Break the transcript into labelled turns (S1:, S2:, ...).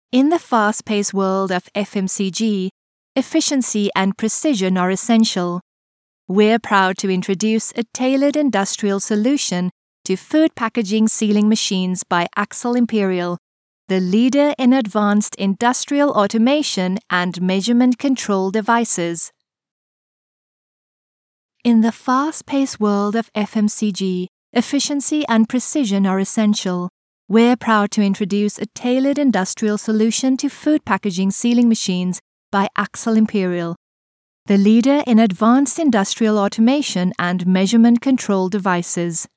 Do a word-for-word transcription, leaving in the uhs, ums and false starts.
S1: In the fast-paced world of F M C G, efficiency and precision are essential. We're proud to introduce a tailored industrial solution to food packaging sealing machines by Axel Imperial, the leader in advanced industrial automation and measurement control devices. In the fast-paced world of F M C G, efficiency and precision are essential. We're proud to introduce a tailored industrial solution to food packaging sealing machines by Axel Imperial, the leader in advanced industrial automation and measurement control devices.